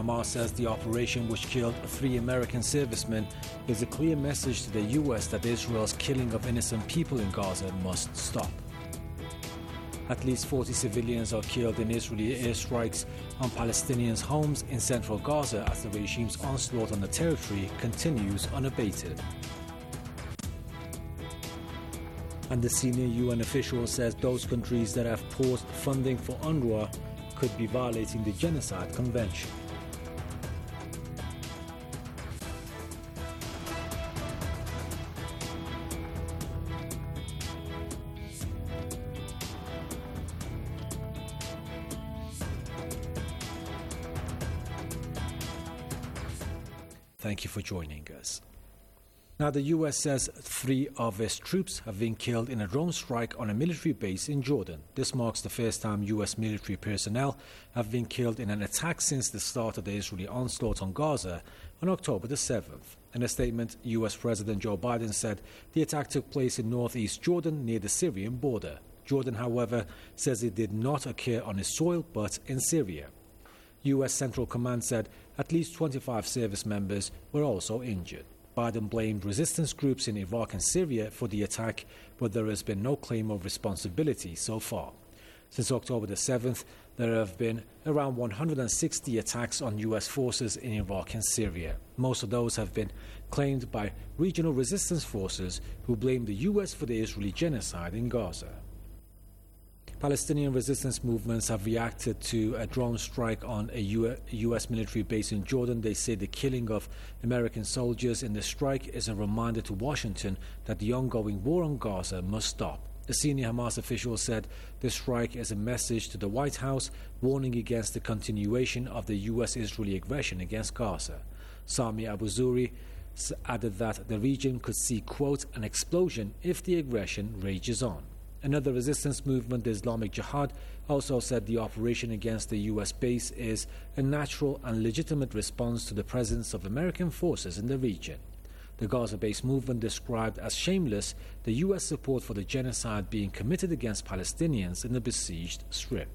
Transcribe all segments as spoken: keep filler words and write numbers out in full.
Hamas says the operation, which killed three American servicemen, is a clear message to the U S that Israel's killing of innocent people in Gaza must stop. At least forty civilians are killed in Israeli airstrikes on Palestinians' homes in central Gaza as the regime's onslaught on the territory continues unabated. And the senior U N official says those countries that have paused funding for UNRWA could be violating the Genocide Convention. Thank you for joining us. Now, the U S says three of its troops have been killed in a drone strike on a military base in Jordan. This marks the first time U S military personnel have been killed in an attack since the start of the Israeli onslaught on Gaza on October the seventh. In a statement, U S President Joe Biden said the attack took place in northeast Jordan near the Syrian border. Jordan, however, says it did not occur on its soil but in Syria. U S Central Command said at least twenty-five service members were also injured. Biden blamed resistance groups in Iraq and Syria for the attack, but there has been no claim of responsibility so far. Since October the seventh, there have been around one hundred sixty attacks on U S forces in Iraq and Syria. Most of those have been claimed by regional resistance forces who blame the U S for the Israeli genocide in Gaza. Palestinian resistance movements have reacted to a drone strike on a U S military base in Jordan. They say the killing of American soldiers in the strike is a reminder to Washington that the ongoing war on Gaza must stop. A senior Hamas official said the strike is a message to the White House warning against the continuation of the U S-Israeli aggression against Gaza. Sami Abu Zuri added that the region could see, quote, an explosion if the aggression rages on. Another resistance movement, the Islamic Jihad, also said the operation against the U S base is a natural and legitimate response to the presence of American forces in the region. The Gaza-based movement described as shameless the U S support for the genocide being committed against Palestinians in the besieged Strip.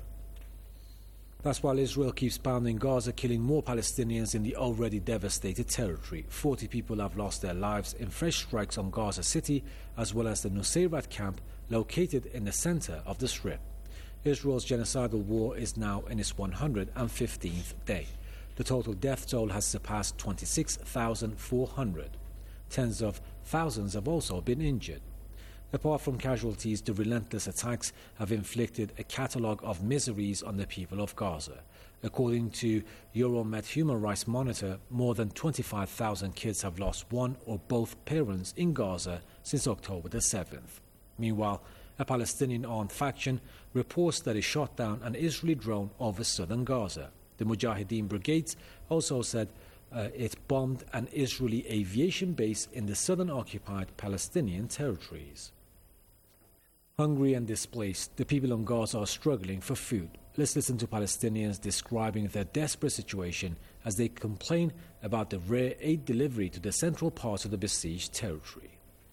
That's while Israel keeps pounding Gaza, killing more Palestinians in the already devastated territory. forty people have lost their lives in fresh strikes on Gaza City, as well as the Nusayrat camp located in the center of the Strip. Israel's genocidal war is now in its one hundred fifteenth day. The total death toll has surpassed twenty-six thousand four hundred. Tens of thousands have also been injured. Apart from casualties, the relentless attacks have inflicted a catalogue of miseries on the people of Gaza. According to Euromed Human Rights Monitor, more than twenty-five thousand kids have lost one or both parents in Gaza since October the seventh. Meanwhile, a Palestinian armed faction reports that it shot down an Israeli drone over southern Gaza. The Mujahideen brigades also said uh, it bombed an Israeli aviation base in the southern occupied Palestinian territories. Hungry and displaced, the people on Gaza are struggling for food. Let's listen to Palestinians describing their desperate situation as they complain about the rare aid delivery to the central part of the besieged territory.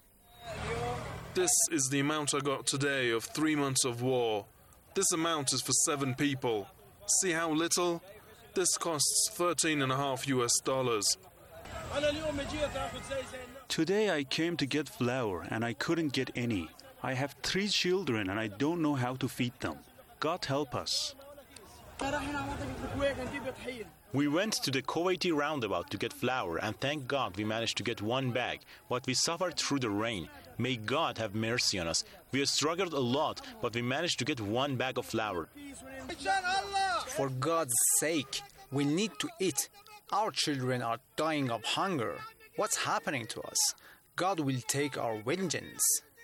This is the amount I got today of three months of war. This amount is for seven people. See how little? This costs thirteen and a half U S dollars. Today I came to get flour and I couldn't get any. I have three children and I don't know how to feed them. God help us. We went to the Kuwaiti roundabout to get flour, and thank God we managed to get one bag, but we suffered through the rain. May God have mercy on us. We have struggled a lot, but we managed to get one bag of flour. For God's sake, we need to eat. Our children are dying of hunger. What's happening to us? God will take our vengeance.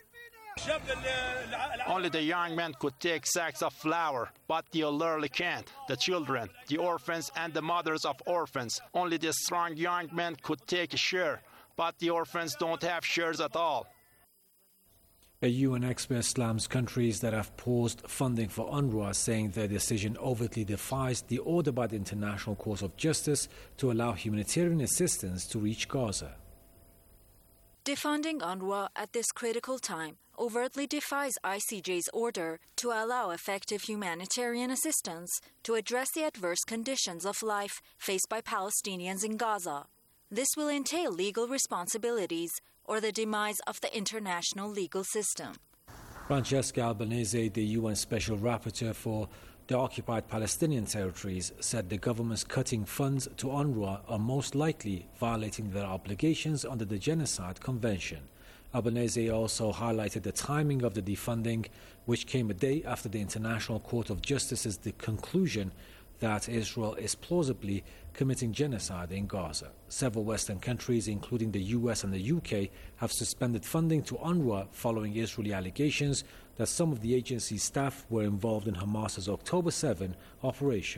Only the young men could take sacks of flour, but the elderly can't. The children, the orphans, and the mothers of orphans. Only the strong young men could take a share, but the orphans don't have shares at all. A U N expert slams countries that have paused funding for UNRWA, saying their decision overtly defies the order by the International Court of Justice to allow humanitarian assistance to reach Gaza. Defunding UNRWA at this critical time overtly defies I C J's order to allow effective humanitarian assistance to address the adverse conditions of life faced by Palestinians in Gaza. This will entail legal responsibilities or the demise of the international legal system. Francesca Albanese, the U N Special Rapporteur for the occupied Palestinian territories, said the government's cutting funds to UNRWA are most likely violating their obligations under the Genocide Convention. Albanese also highlighted the timing of the defunding, which came a day after the International Court of Justice's the conclusion that Israel is plausibly committing genocide in Gaza. Several Western countries, including the U S and the U K, have suspended funding to UNRWA following Israeli allegations that some of the agency's staff were involved in Hamas's October seventh operation.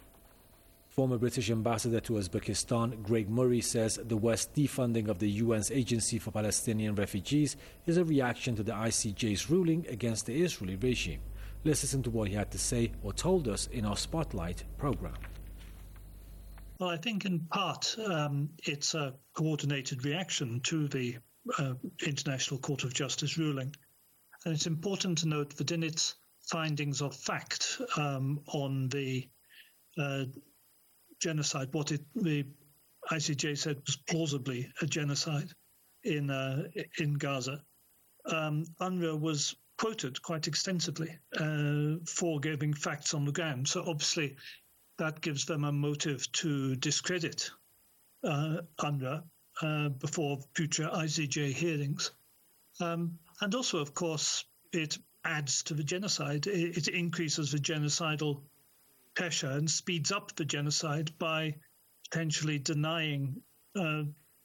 Former British ambassador to Uzbekistan, Greg Murray, says the West defunding of the U N's Agency for Palestinian Refugees is a reaction to the I C J's ruling against the Israeli regime. Let's listen to what he had to say or told us in our Spotlight program. Well, I think in part um, it's a coordinated reaction to the uh, International Court of Justice ruling. And it's important to note that in its findings of fact um, on the uh, genocide, what it, the I C J said was plausibly a genocide in uh, in Gaza, um, UNRWA was quoted quite extensively uh, for giving facts on the ground. So obviously that gives them a motive to discredit uh, UNRWA uh, before future I C J hearings. Um, and also, of course, it adds to the genocide. It, it increases the genocidal pressure and speeds up the genocide by potentially denying uh,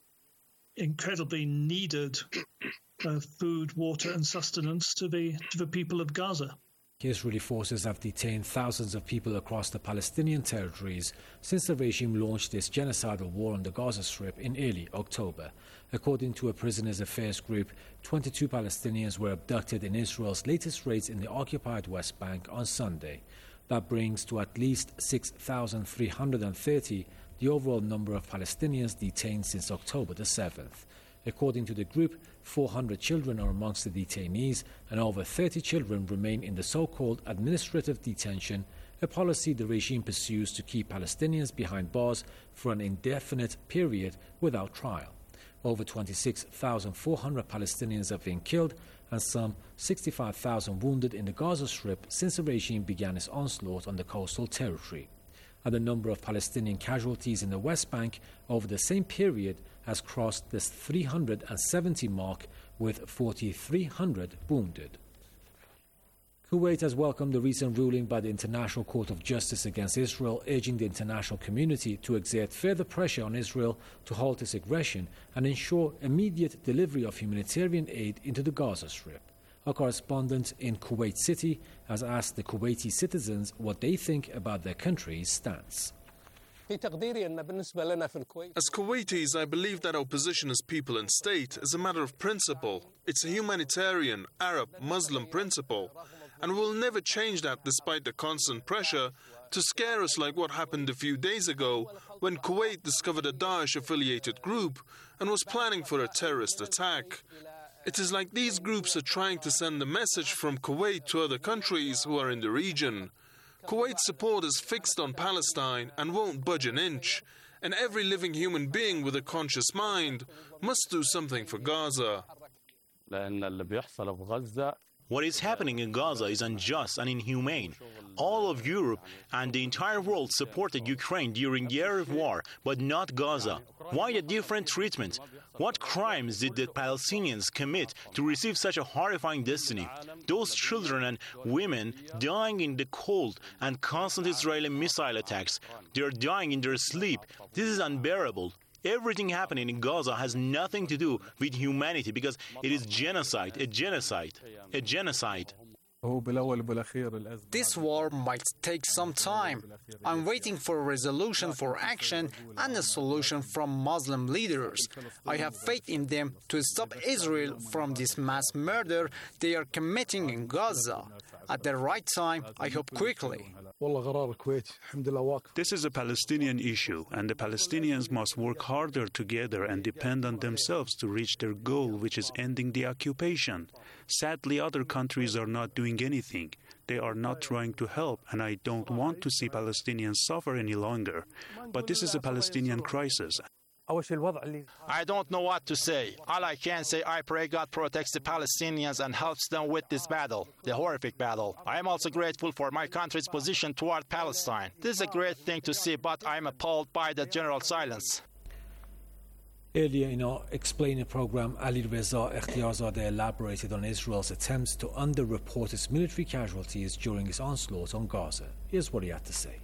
incredibly needed uh, food, water and sustenance to the to the people of Gaza. Israeli forces have detained thousands of people across the Palestinian territories since the regime launched its genocidal war on the Gaza Strip in early October. According to a prisoners' affairs group, twenty-two Palestinians were abducted in Israel's latest raids in the occupied West Bank on Sunday. That brings to at least six thousand three hundred thirty the overall number of Palestinians detained since October the seventh. According to the group, four hundred children are amongst the detainees and over thirty children remain in the so-called administrative detention, a policy the regime pursues to keep Palestinians behind bars for an indefinite period without trial. Over twenty-six thousand four hundred Palestinians have been killed and some sixty-five thousand wounded in the Gaza Strip since the regime began its onslaught on the coastal territory. And the number of Palestinian casualties in the West Bank over the same period has crossed the three hundred seventy mark, with four thousand three hundred wounded. Kuwait has welcomed the recent ruling by the International Court of Justice against Israel, urging the international community to exert further pressure on Israel to halt its aggression and ensure immediate delivery of humanitarian aid into the Gaza Strip. Our correspondent in Kuwait City has asked the Kuwaiti citizens what they think about their country's stance. As Kuwaitis, I believe that our position as people and state is a matter of principle. It's a humanitarian, Arab, Muslim principle. And we'll never change that despite the constant pressure to scare us, like what happened a few days ago when Kuwait discovered a Daesh-affiliated group and was planning for a terrorist attack. It is like these groups are trying to send a message from Kuwait to other countries who are in the region. Kuwait's support is fixed on Palestine and won't budge an inch, and every living human being with a conscious mind must do something for Gaza. What is happening in Gaza is unjust and inhumane. All of Europe and the entire world supported Ukraine during the Arab war, but not Gaza. Why the different treatment? What crimes did the Palestinians commit to receive such a horrifying destiny? Those children and women dying in the cold and constant Israeli missile attacks. They are dying in their sleep. This is unbearable. Everything happening in Gaza has nothing to do with humanity because it is genocide, a genocide, a genocide. This war might take some time. I'm waiting for a resolution for action and a solution from Muslim leaders. I have faith in them to stop Israel from this mass murder they are committing in Gaza. At the right time, I hope quickly. This is a Palestinian issue, and the Palestinians must work harder together and depend on themselves to reach their goal, which is ending the occupation. Sadly, other countries are not doing anything. They are not trying to help, and I don't want to see Palestinians suffer any longer. But this is a Palestinian crisis. I don't know what to say. All I can say, I pray God protects the Palestinians and helps them with this battle, the horrific battle. I am also grateful for my country's position toward Palestine. This is a great thing to see, but I am appalled by the general silence. Earlier in our explaining program, Ali Reza Ekhtiyarzadeh elaborated on Israel's attempts to underreport its military casualties during its onslaught on Gaza. Here's what he had to say.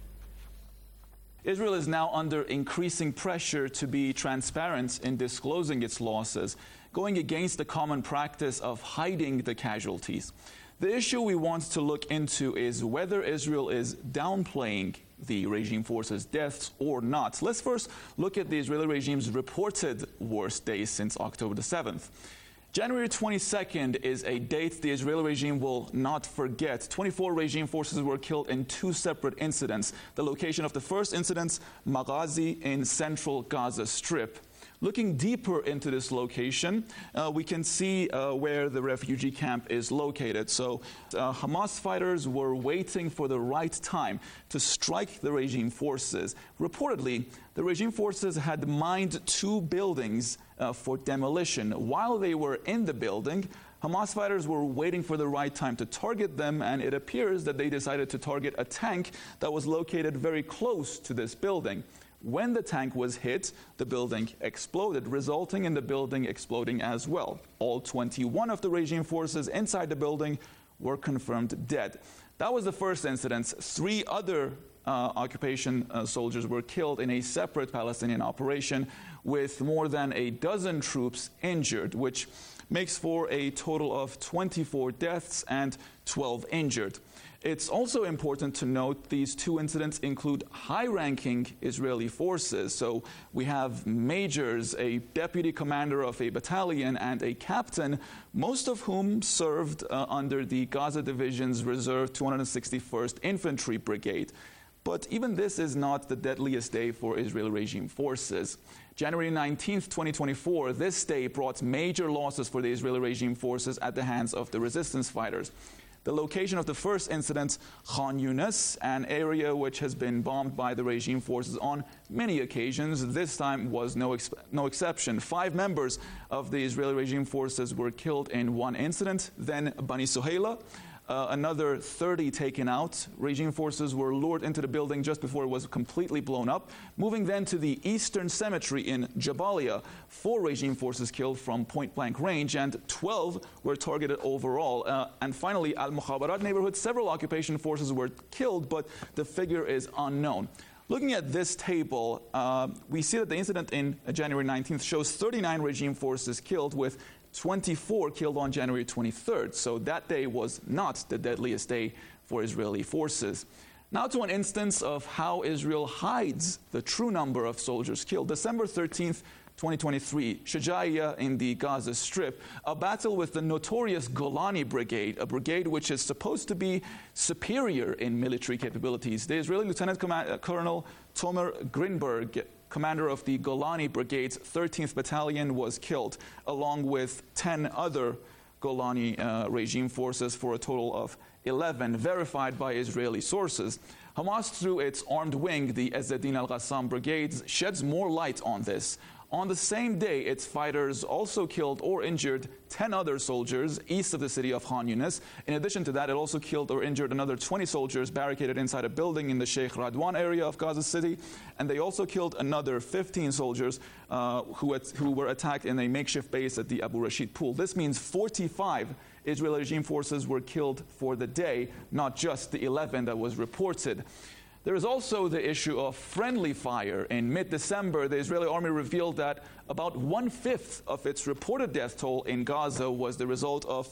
Israel is now under increasing pressure to be transparent in disclosing its losses, going against the common practice of hiding the casualties. The issue we want to look into is whether Israel is downplaying the regime forces' deaths or not. Let's first look at the Israeli regime's reported worst days since October the seventh. January twenty-second is a date the Israeli regime will not forget. twenty-four regime forces were killed in two separate incidents. The location of the first incident, Maghazi in central Gaza Strip. Looking deeper into this location, uh, we can see uh, where the refugee camp is located. So uh, Hamas fighters were waiting for the right time to strike the regime forces. Reportedly, the regime forces had mined two buildings uh, for demolition. While they were in the building, Hamas fighters were waiting for the right time to target them, and it appears that they decided to target a tank that was located very close to this building. When the tank was hit, the building exploded, resulting in the building exploding as well. All twenty-one of the regime forces inside the building were confirmed dead. That was the first incident. Three other uh, occupation uh, soldiers were killed in a separate Palestinian operation, with more than a dozen troops injured, which makes for a total of twenty-four deaths and twelve injured. It's also important to note these two incidents include high-ranking Israeli forces. So we have majors, a deputy commander of a battalion, and a captain, most of whom served uh, under the Gaza Division's Reserve two hundred sixty-first Infantry Brigade. But even this is not the deadliest day for Israeli regime forces. January nineteenth, twenty twenty-four, this day brought major losses for the Israeli regime forces at the hands of the resistance fighters. The location of the first incident, Khan Yunis, an area which has been bombed by the regime forces on many occasions, this time was no, ex- no exception. Five members of the Israeli regime forces were killed in one incident. Then Bani Suhaila, uh, another thirty taken out. Regime forces were lured into the building just before it was completely blown up. Moving then to the Eastern Cemetery in Jabalia, four regime forces killed from point-blank range, and twelve were targeted overall. Uh, and finally, Al-Mukhabarat neighborhood, several occupation forces were killed, but the figure is unknown. Looking at this table, uh, we see that the incident in uh, January nineteenth shows thirty-nine regime forces killed, with twenty-four killed on January twenty-third. So that day was not the deadliest day for Israeli forces. Now to an instance of how Israel hides the true number of soldiers killed. December thirteenth, twenty twenty-three, Shajaiya in the Gaza Strip, a battle with the notorious Golani Brigade, a brigade which is supposed to be superior in military capabilities. The Israeli Lieutenant Command- Colonel Tomer Grinberg, commander of the Golani Brigade's thirteenth Battalion, was killed, along with ten other Golani uh, regime forces, for a total of eleven, verified by Israeli sources. Hamas, through its armed wing, the Ezzedin al-Ghassam Brigades, sheds more light on this. On the same day, its fighters also killed or injured ten other soldiers east of the city of Khan Yunis. In addition to that, it also killed or injured another twenty soldiers barricaded inside a building in the Sheikh Radwan area of Gaza City. And they also killed another fifteen soldiers uh, who, had, who were attacked in a makeshift base at the Abu Rashid pool. This means forty-five Israeli regime forces were killed for the day, not just the eleven that was reported. There is also the issue of friendly fire. In mid-December, the Israeli army revealed that about one-fifth of its reported death toll in Gaza was the result of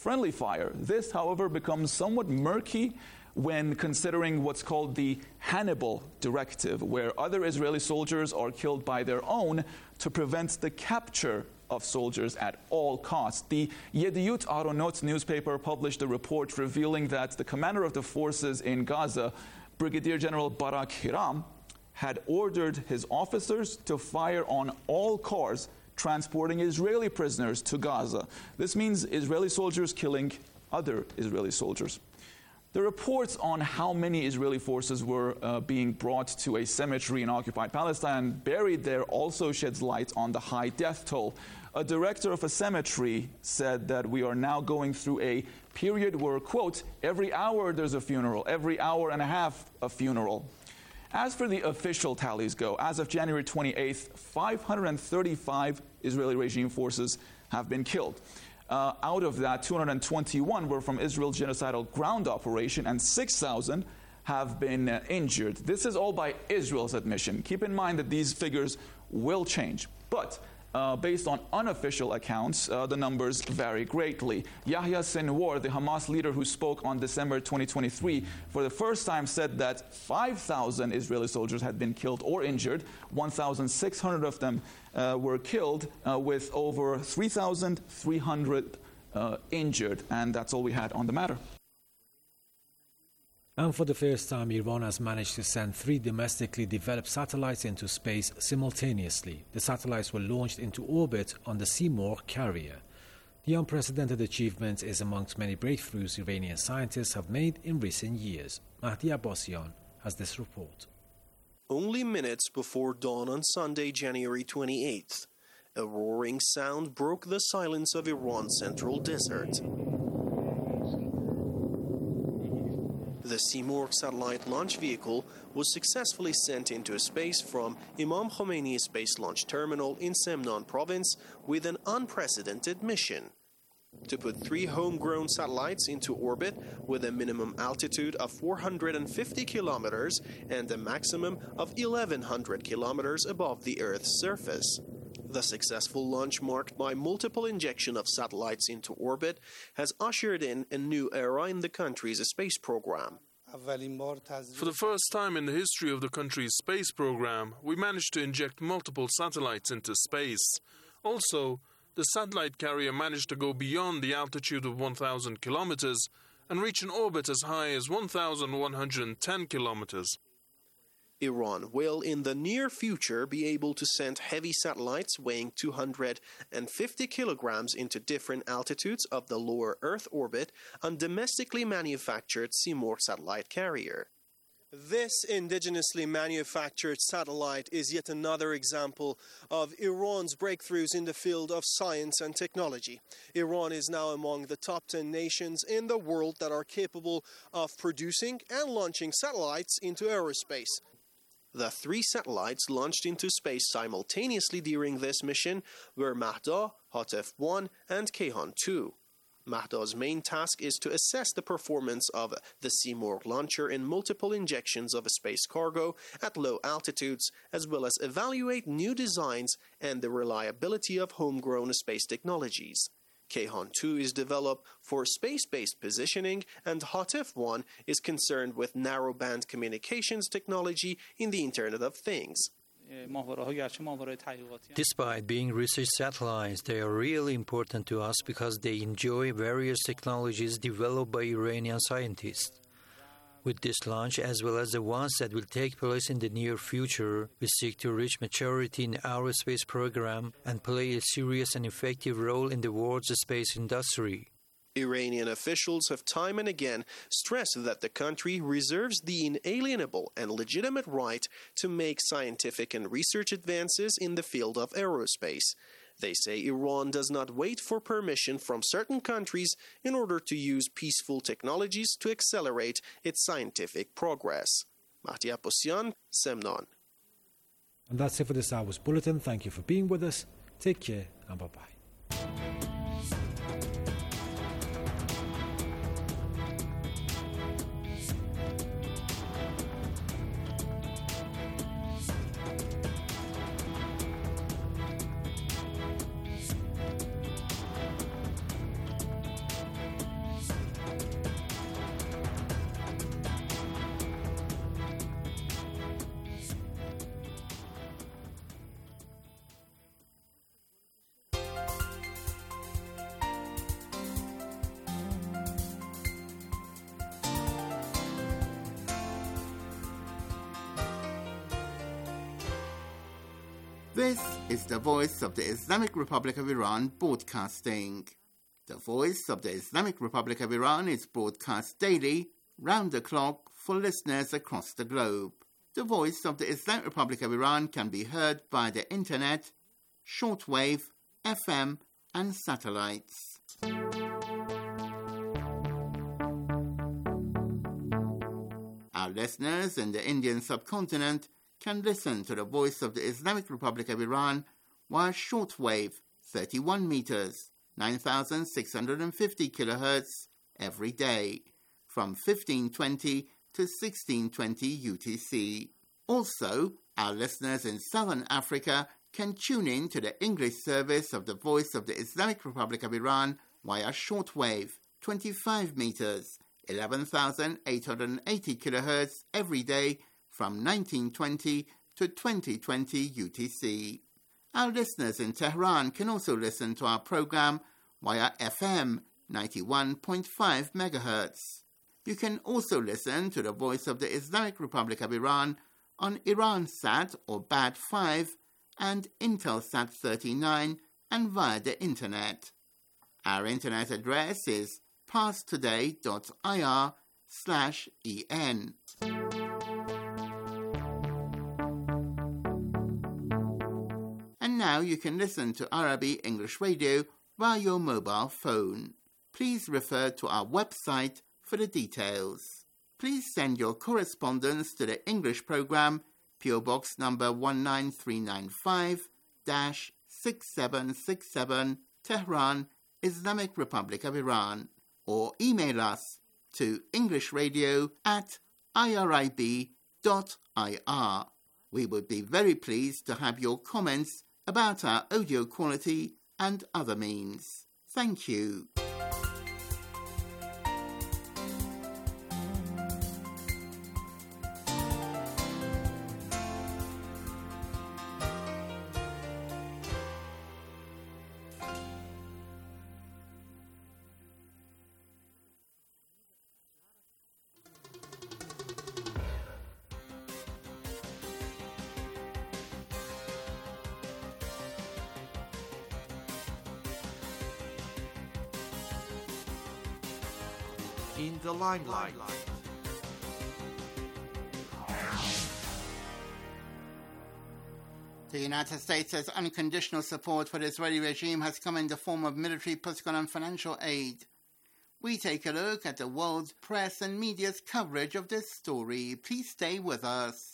friendly fire. This, however, becomes somewhat murky when considering what's called the Hannibal Directive, where other Israeli soldiers are killed by their own to prevent the capture of soldiers at all costs. The Yediut Aharonot newspaper published a report revealing that the commander of the forces in Gaza, Brigadier General Barak Hiram, had ordered his officers to fire on all cars transporting Israeli prisoners to Gaza. This means Israeli soldiers killing other Israeli soldiers. The reports on how many Israeli forces were uh, being brought to a cemetery in occupied Palestine buried there also sheds light on the high death toll. A director of a cemetery said that we are now going through a period where, quote, every hour there's a funeral, every hour and a half a funeral. As for the official tallies go, as of January twenty-eighth, five hundred thirty-five Israeli regime forces have been killed. Uh, out of that, two hundred twenty-one were from Israel's genocidal ground operation, and six thousand have been uh, injured. This is all by Israel's admission. Keep in mind that these figures will change. But uh, based on unofficial accounts, uh, the numbers vary greatly. Yahya Sinwar, the Hamas leader who spoke on December twenty twenty-three, for the first time said that five thousand Israeli soldiers had been killed or injured. one thousand six hundred of them uh, were killed, uh, with over three thousand three hundred uh, injured. And that's all we had on the matter. And for the first time, Iran has managed to send three domestically developed satellites into space simultaneously. The satellites were launched into orbit on the Seymour carrier. The unprecedented achievement is amongst many breakthroughs Iranian scientists have made in recent years. Mahdi Abbasian has this report. Only minutes before dawn on Sunday, January twenty-eighth, a roaring sound broke the silence of Iran's central desert. The Seymour satellite launch vehicle was successfully sent into space from Imam Khomeini Space Launch Terminal in Semnan province with an unprecedented mission: to put three homegrown satellites into orbit with a minimum altitude of four hundred fifty kilometers and a maximum of eleven hundred kilometers above the Earth's surface. The successful launch, marked by multiple injection of satellites into orbit, has ushered in a new era in the country's space program. For the first time in the history of the country's space program, we managed to inject multiple satellites into space. Also, the satellite carrier managed to go beyond the altitude of one thousand kilometers and reach an orbit as high as one thousand one hundred ten kilometers. Iran will, in the near future, be able to send heavy satellites weighing two hundred fifty kilograms into different altitudes of the lower Earth orbit on domestically manufactured Seymour satellite carrier. This indigenously manufactured satellite is yet another example of Iran's breakthroughs in the field of science and technology. Iran is now among the top ten nations in the world that are capable of producing and launching satellites into aerospace. The three satellites launched into space simultaneously during this mission were Mahda, Hatef one, and Kayhan two. Mahda's main task is to assess the performance of the Seymour launcher in multiple injections of space cargo at low altitudes, as well as evaluate new designs and the reliability of homegrown space technologies. Kayhan two is developed for space-based positioning, and Hatef one is concerned with narrowband communications technology in the Internet of Things. Despite being research satellites, they are really important to us because they enjoy various technologies developed by Iranian scientists. With this launch, as well as the ones that will take place in the near future, we seek to reach maturity in our space program and play a serious and effective role in the world's space industry. Iranian officials have time and again stressed that the country reserves the inalienable and legitimate right to make scientific and research advances in the field of aerospace. They say Iran does not wait for permission from certain countries in order to use peaceful technologies to accelerate its scientific progress. Mahdi Abbasian, Semnan. And that's it for this hour's bulletin. Thank you for being with us. Take care and bye-bye. This is the Voice of the Islamic Republic of Iran broadcasting. The Voice of the Islamic Republic of Iran is broadcast daily, round the clock, for listeners across the globe. The Voice of the Islamic Republic of Iran can be heard by the internet, shortwave, F M, and satellites. Our listeners in the Indian subcontinent can listen to the Voice of the Islamic Republic of Iran via shortwave thirty-one meters, nine thousand six hundred fifty kilohertz every day from fifteen twenty to sixteen twenty U T C. Also, our listeners in Southern Africa can tune in to the English service of the Voice of the Islamic Republic of Iran via shortwave twenty-five meters, eleven thousand eight hundred eighty kilohertz every day from nineteen twenty to twenty twenty U T C. Our listeners in Tehran can also listen to our program via F M ninety-one point five megahertz. You can also listen to the Voice of the Islamic Republic of Iran on Iransat or B A D five and Intelsat thirty-nine and via the internet. Our internet address is parstoday.ir slash en. And now you can listen to Arabic English Radio via your mobile phone. Please refer to our website for the details. Please send your correspondence to the English program, P O Box number one nine three nine five, six seven six seven, Tehran, Islamic Republic of Iran, or email us to englishradio at irib dot I R. We would be very pleased to have your comments about our audio quality and other means. Thank you. In the limelight. The United States' unconditional support for the Israeli regime has come in the form of military, political and financial aid. We take a look at the world's press and media's coverage of this story. Please stay with us.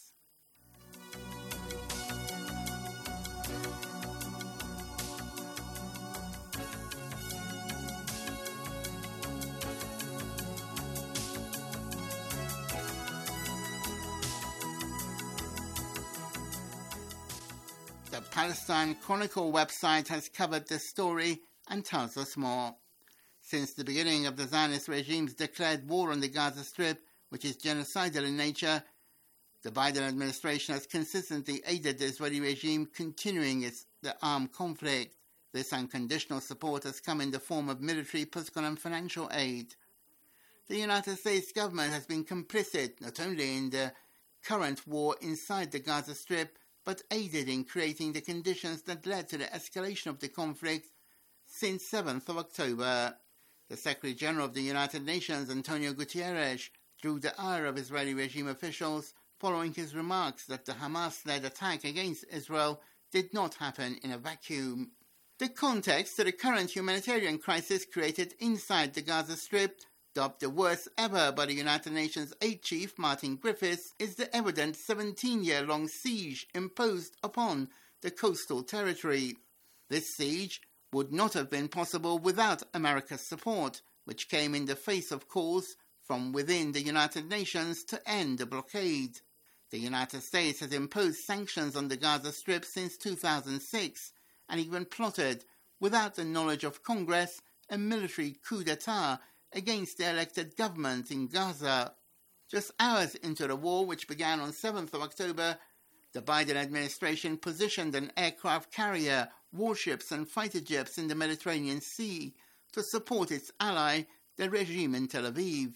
The Palestine Chronicle website has covered this story and tells us more. Since the beginning of the Zionist regime's declared war on the Gaza Strip, which is genocidal in nature, the Biden administration has consistently aided the Israeli regime continuing its the armed conflict. This unconditional support has come in the form of military, political and financial aid. The United States government has been complicit not only in the current war inside the Gaza Strip, but aided in creating the conditions that led to the escalation of the conflict since seventh of October. The Secretary General of the United Nations, Antonio Guterres, drew the ire of Israeli regime officials following his remarks that the Hamas-led attack against Israel did not happen in a vacuum. The context to the current humanitarian crisis created inside the Gaza Strip, dubbed the worst ever by the United Nations aid chief Martin Griffiths, is the evident seventeen-year-long siege imposed upon the coastal territory. This siege would not have been possible without America's support, which came in the face of calls from within the United Nations to end the blockade. The United States has imposed sanctions on the Gaza Strip since two thousand six and even plotted, without the knowledge of Congress, a military coup d'etat against the elected government in Gaza. Just hours into the war, which began on seventh of October, the Biden administration positioned an aircraft carrier, warships and fighter jets in the Mediterranean Sea to support its ally, the regime in Tel Aviv.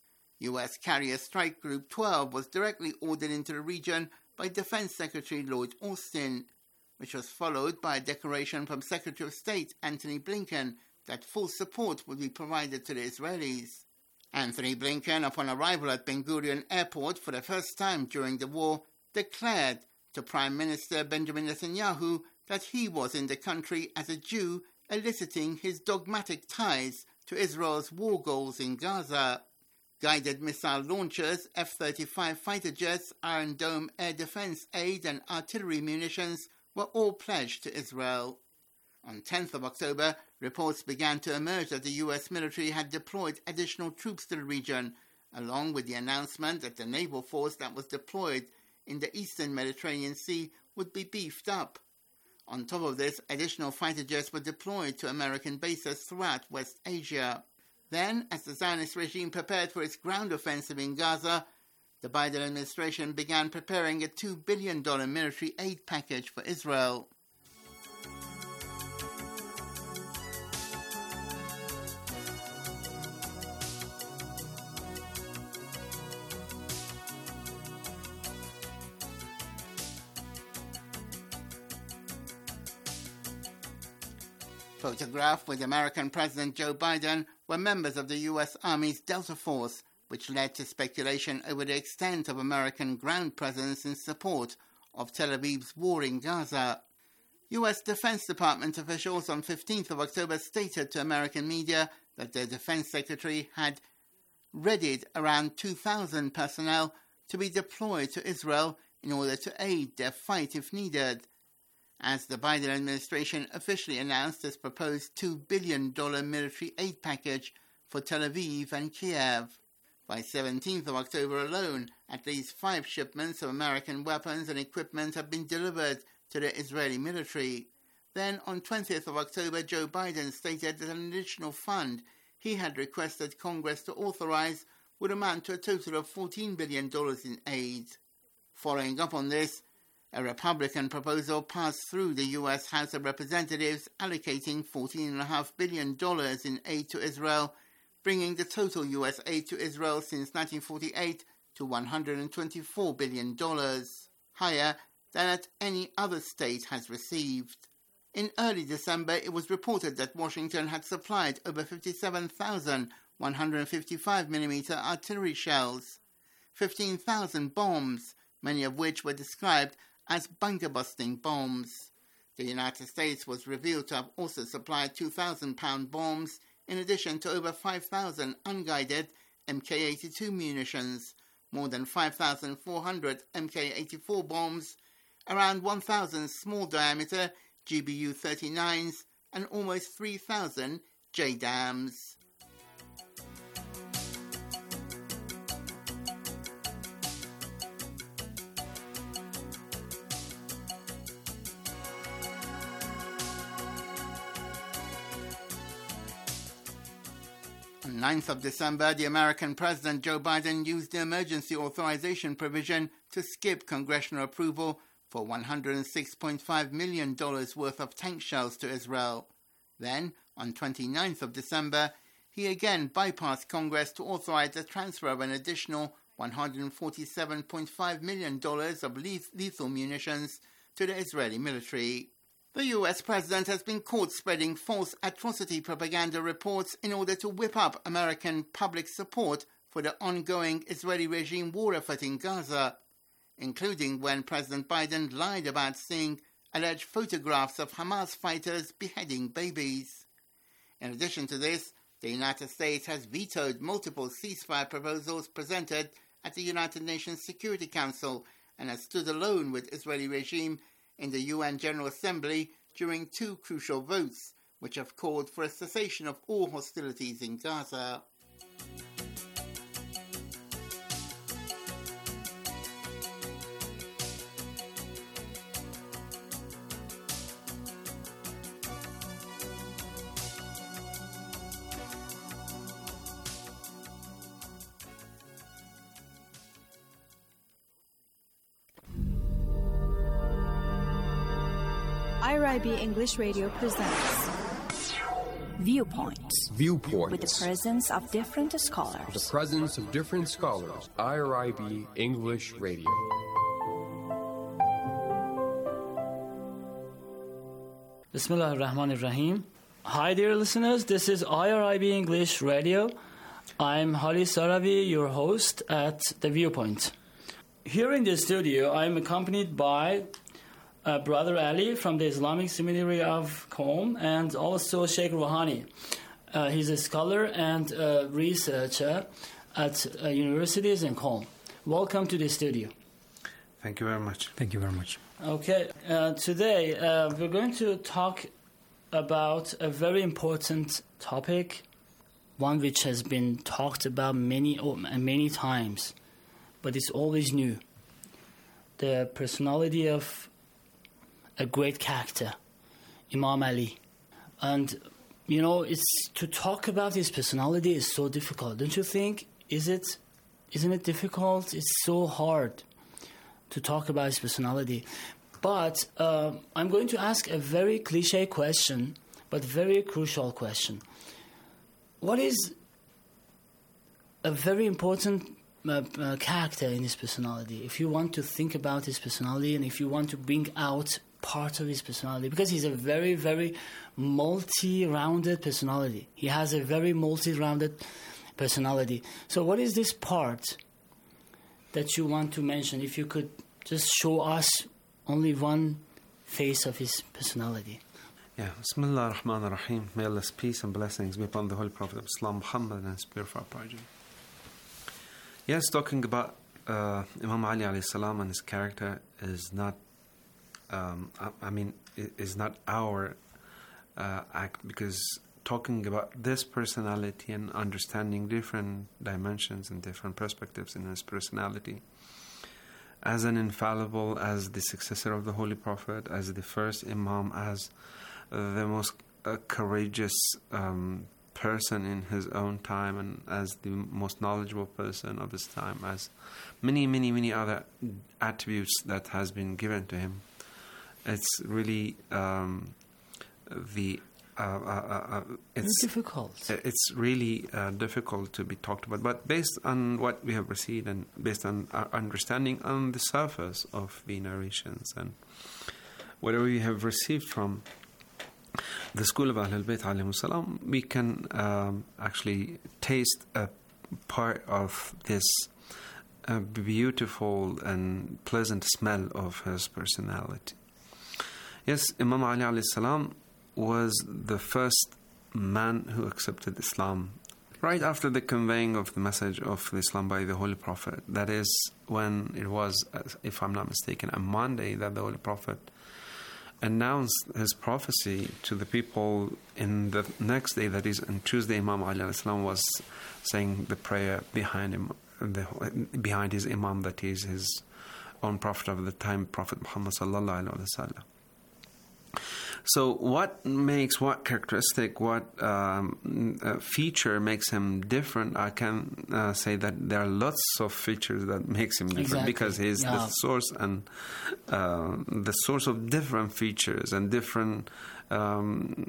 U S carrier Strike Group twelve was directly ordered into the region by Defense Secretary Lloyd Austin. which was followed by a declaration from Secretary of State Antony Blinken that full support would be provided to the Israelis. Antony Blinken, upon arrival at Ben Gurion Airport for the first time during the war, declared to Prime Minister Benjamin Netanyahu that he was in the country as a Jew, eliciting his dogmatic ties to Israel's war goals in Gaza. Guided missile launchers, F thirty-five fighter jets, Iron Dome air defense aid and artillery munitions were all pledged to Israel. On tenth of October, reports began to emerge that the U S military had deployed additional troops to the region, along with the announcement that the naval force that was deployed in the eastern Mediterranean Sea would be beefed up. On top of this, additional fighter jets were deployed to American bases throughout West Asia. Then, as the Zionist regime prepared for its ground offensive in Gaza, the Biden administration began preparing a two billion dollars military aid package for Israel. Photographed with American President Joe Biden were members of the U S Army's Delta Force, which led to speculation over the extent of American ground presence in support of Tel Aviv's war in Gaza. U S Defense Department officials on fifteenth of October stated to American media that their Defense Secretary had readied around two thousand personnel to be deployed to Israel in order to aid their fight if needed. As the Biden administration officially announced its proposed two billion dollars military aid package for Tel Aviv and Kiev. By seventeenth of October alone, at least five shipments of American weapons and equipment have been delivered to the Israeli military. Then, on twentieth of October, Joe Biden stated that an additional fund he had requested Congress to authorize would amount to a total of fourteen billion dollars in aid. Following up on this, a Republican proposal passed through the U S House of Representatives allocating fourteen point five billion dollars in aid to Israel, bringing the total U S aid to Israel since nineteen forty-eight to one hundred twenty-four billion dollars, higher than at any other state has received. In early December, it was reported that Washington had supplied over fifty-seven thousand one hundred fifty-five millimeter artillery shells, fifteen thousand bombs, many of which were described as bunker-busting bombs. The United States was revealed to have also supplied two thousand pound bombs, in addition to over five thousand unguided M K eighty-two munitions, more than five thousand four hundred M K eighty-four bombs, around one thousand small-diameter G B U thirty-nines, and almost three thousand J DAMs. On ninth of December, the American President Joe Biden used the emergency authorization provision to skip congressional approval for one hundred six point five million dollars worth of tank shells to Israel. Then, on twenty-ninth of December, he again bypassed Congress to authorize the transfer of an additional one hundred forty-seven point five million dollars of lethal munitions to the Israeli military. The U S president has been caught spreading false atrocity propaganda reports in order to whip up American public support for the ongoing Israeli regime war effort in Gaza, including when President Biden lied about seeing alleged photographs of Hamas fighters beheading babies. In addition to this, the United States has vetoed multiple ceasefire proposals presented at the United Nations Security Council and has stood alone with Israeli regime in the U N General Assembly during two crucial votes, which have called for a cessation of all hostilities in Gaza. I R I B English Radio presents Viewpoints. Viewpoints. With the presence of different scholars. With the presence of different scholars. I R I B English Radio. Bismillah ar-Rahman ar-Rahim. Hi dear listeners, this is I R I B English Radio. I'm Hali Saravi, your host at The Viewpoint. Here in the studio, I'm accompanied by uh, Brother Ali from the Islamic Seminary of Qom and also Sheikh Rouhani. Uh, he's a scholar and a researcher at uh, universities in Qom. Welcome to the studio. Thank you very much. Thank you very much. Okay, uh, today uh, we're going to talk about a very important topic, one which has been talked about many many times, but it's always new. The personality of a great character, Imam Ali. And, you know, it's to talk about his personality is so difficult. Don't you think? Is it? Isn't it difficult? It's so hard to talk about his personality. But uh, I'm going to ask a very cliche question, but very crucial question. What is a very important uh, uh, character in his personality? If you want to think about his personality and if you want to bring out part of his personality, because he's a very, very multi-rounded personality. He has a very multi-rounded personality. So what is this part that you want to mention? If you could just show us only one face of his personality. Yeah, Bismillah ar-Rahman ar-Rahim. May Allah's peace and blessings be upon the Holy Prophet of Islam, Muhammad, and his purified progeny. Yes, talking about uh, Imam Ali alayhi salam and his character is not, um, I, I mean, is not our uh, act, because talking about this personality and understanding different dimensions and different perspectives in his personality, as an infallible, as the successor of the Holy Prophet, as the first Imam, as uh, the most uh, courageous um, person in his own time, and as the most knowledgeable person of his time, as many, many, many other attributes that has been given to him. It's really um, the Uh, uh, uh, it's difficult. It's really uh, difficult to be talked about. But based on what we have received and based on our understanding on the surface of the narrations and whatever we have received from the school of Ahlul Bayt alayhimus salam, we can um, actually taste a part of this uh, beautiful and pleasant smell of his personality. Yes, Imam Ali alayhi salam was the first man who accepted Islam right after the conveying of the message of Islam by the Holy Prophet. That is when it was, if I'm not mistaken, a Monday that the Holy Prophet announced his prophecy to the people. In the next day, that is on Tuesday, Imam Ali alayhi salam was saying the prayer behind him, the, behind his Imam, that is his own Prophet of the time, Prophet Muhammad sallallahu alaihi wasallam. So what makes, what characteristic, what um, uh, feature makes him different? I can uh, say that there are lots of features that makes him different, exactly. Because he's yeah. the source and uh, the source of different features and different um,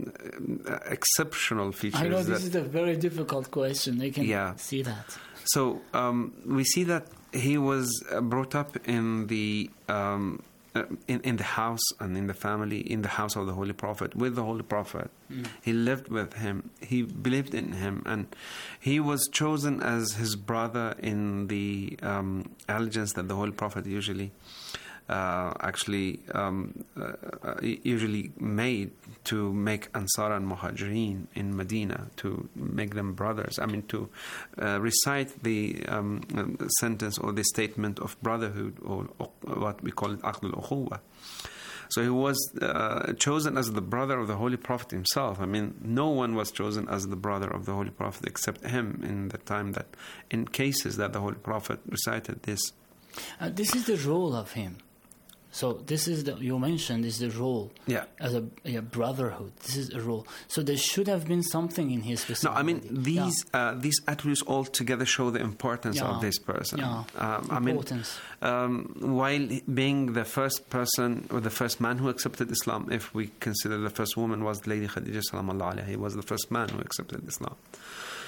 exceptional features. I know this is a very difficult question. I can yeah. see that. So um, we see that he was brought up in the um, Uh, in, in the house and in the family, in the house of the Holy Prophet, with the Holy Prophet. Mm. He lived with him. He believed in him. And he was chosen as his brother in the um, allegiance that the Holy Prophet usually uh, actually um, uh, usually made to make Ansar and Muhajirin in Medina, to make them brothers. I mean, to uh, recite the um, sentence or the statement of brotherhood, or, or what we call it, Aqd al-Ukhuwa. So he was uh, chosen as the brother of the Holy Prophet himself. I mean, no one was chosen as the brother of the Holy Prophet except him in the time that, in cases that the Holy Prophet recited this. Uh, this is the role of him. So this is the, you mentioned, is the role. Yeah. As a, a brotherhood. This is a role. So there should have been something in his personality. No, I mean, these yeah. uh, these attributes all together show the importance yeah. of this person. Yeah. Um, importance. I mean, um, while being the first person, or the first man who accepted Islam, if we consider the first woman was Lady Khadija salam Allah alayha, he was the first man who accepted Islam.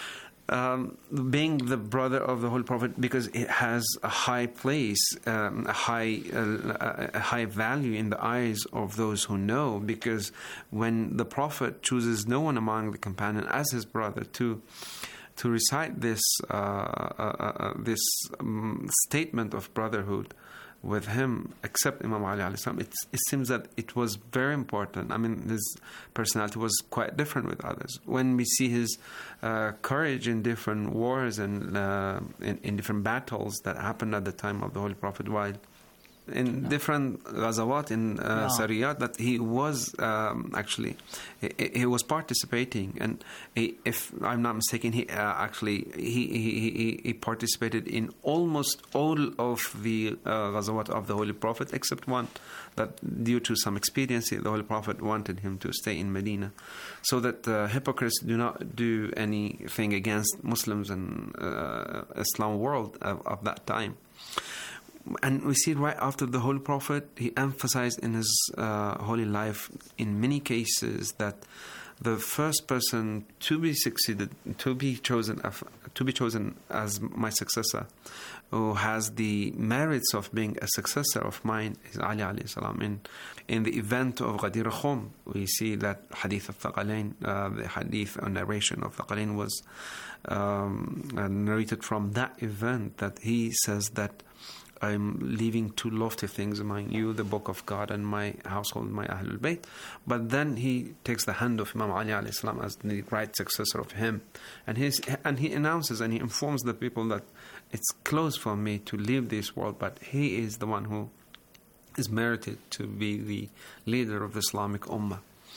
Um, being the brother of the Holy Prophet, because it has a high place, um, a high, uh, a high value in the eyes of those who know. Because when the Prophet chooses no one among the companions as his brother to to recite this uh, uh, uh, this um, statement of brotherhood with him, except Imam Ali alayhi salam, it, it seems that it was very important. I mean, his personality was quite different with others. When we see his uh, courage in different wars and uh, in, in different battles that happened at the time of the Holy Prophet, while in no. different ghazawat, in uh, no. sariyat, that he was um, actually he, he was participating, and he, if I'm not mistaken, he uh, actually he, he he he participated in almost all of the uh, ghazawat of the Holy Prophet, except one that, due to some expediency, the Holy Prophet wanted him to stay in Medina, so that uh, hypocrites do not do anything against Muslims and uh, Islam world of, of that time. And we see right after the Holy Prophet, he emphasized in his uh, holy life in many cases that the first person to be succeeded, to be chosen, to be chosen as my successor, who has the merits of being a successor of mine, is Ali alayhi salam. In, in the event of Ghadir Khum, we see that hadith of Thaqalain, uh, the hadith or narration of Thaqalain was um, narrated from that event, that he says that I'm leaving two lofty things among you, the book of God and my household, my Ahlul Bayt. But then he takes the hand of Imam Ali alayhi salam as the right successor of him. And, he's, and he announces and he informs the people that it's close for me to leave this world, but he is the one who is merited to be the leader of the Islamic Ummah.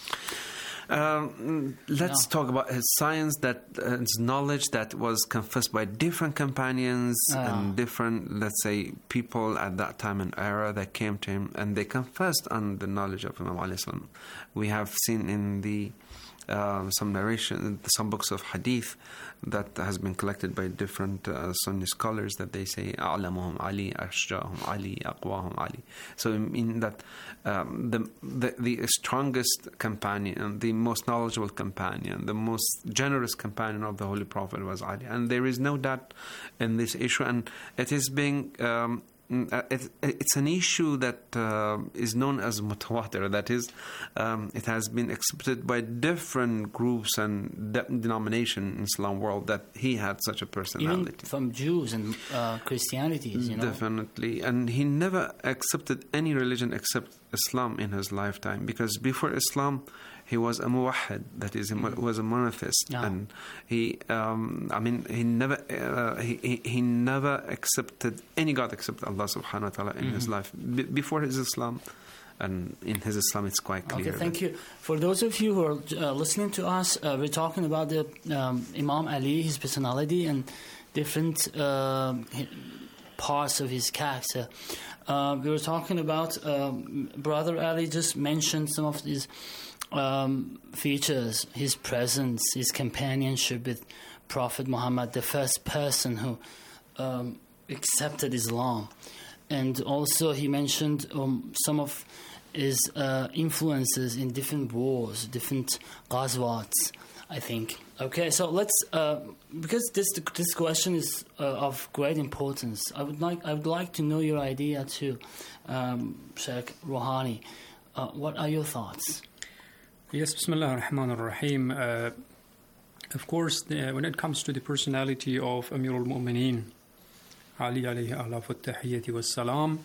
Um, let's no. talk about his science, that uh, his knowledge that was confessed by different companions oh. and different, let's say, people at that time and era that came to him, and they confessed on the knowledge of Imam alayhi salam. We have seen in the uh, some narration, some books of hadith that has been collected by different uh, Sunni scholars, that they say A'lamuhum Ali, Ashja'hum Ali, Aqwahum Ali. So in that um, the, the the strongest companion, the most knowledgeable companion, the most generous companion of the Holy Prophet was Ali, and there is no doubt in this issue, and it is being um, It, it's an issue that uh, is known as mutawatir. That is, um, it has been accepted by different groups and de- denominations in Islam world that he had such a personality. Even from Jews and uh, Christianities, you know. Definitely, and he never accepted any religion except Islam in his lifetime, because before Islam, he was a muwahhid, that is, he was a monotheist, yeah. and he, um, I mean, he never, uh, he, he never accepted any God except Allah Subhanahu wa Taala in mm-hmm. his life. B- before his Islam, and in his Islam, it's quite clear. Okay, thank you. For those of you who are uh, listening to us, uh, we're talking about the um, Imam Ali, his personality, and different uh, parts of his character. Uh, we were talking about um, Brother Ali just mentioned some of his um, features, his presence, his companionship with Prophet Muhammad, the first person who um, accepted Islam. And also he mentioned um, some of his uh, influences in different wars, different ghazwats, I think. Okay, so let's uh, because this this question is uh, of great importance. I would like I would like to know your idea too, um, Sheikh Rouhani. Uh, what are your thoughts? Yes, Bismillah ar-Rahman ar-Rahim. Uh, of course, the, when it comes to the personality of Amir al-Mu'mineen, Ali alayhi alaf at-tahiyyati was-salam,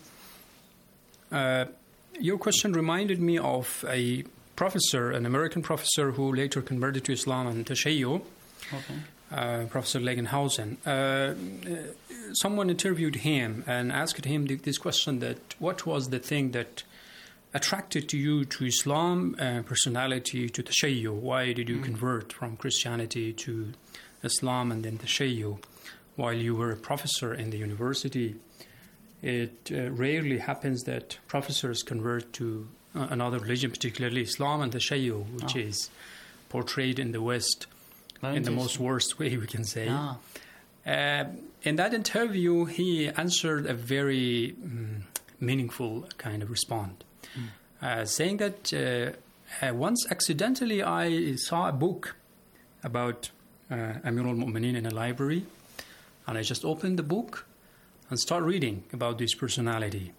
uh, your question reminded me of a professor, an American professor who later converted to Islam and Tashayyu, okay. uh, Professor Legenhausen. Uh, someone interviewed him and asked him this question, that what was the thing that attracted to you to Islam, uh, personality to Tashayyu? Why did you mm. convert from Christianity to Islam and then Tashayyu while you were a professor in the university? It uh, rarely happens that professors convert to uh, another religion, particularly Islam and Tashayyu, which oh. is portrayed in the West Very in the most worst way, we can say. Ah. Uh, in that interview, he answered a very um, meaningful kind of response, mm. uh, saying that uh, uh, once accidentally I saw a book about uh, Amir al-Mu'mineen in a library, and I just opened the book and start reading about this personality.